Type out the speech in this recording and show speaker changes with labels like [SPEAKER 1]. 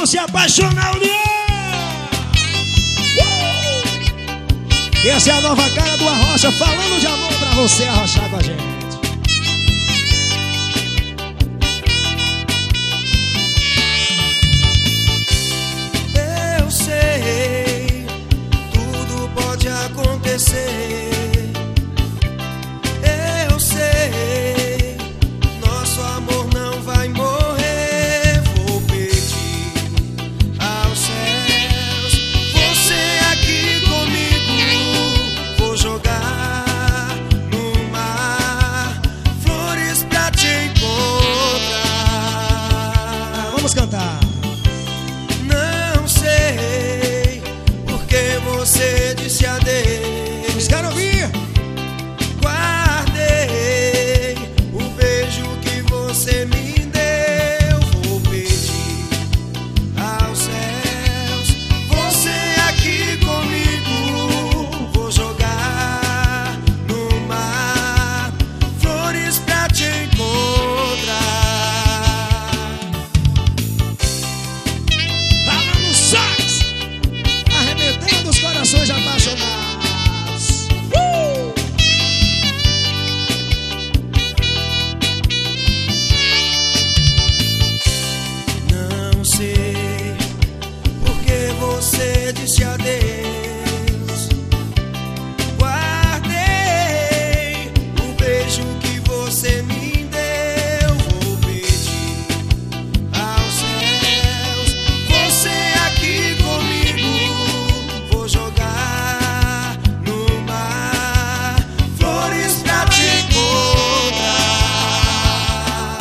[SPEAKER 1] se apaixonar, União! Essa é a nova cara do Arrocha, falando de amor pra você arrochar com a gente.
[SPEAKER 2] Eu sei, tudo pode acontecer.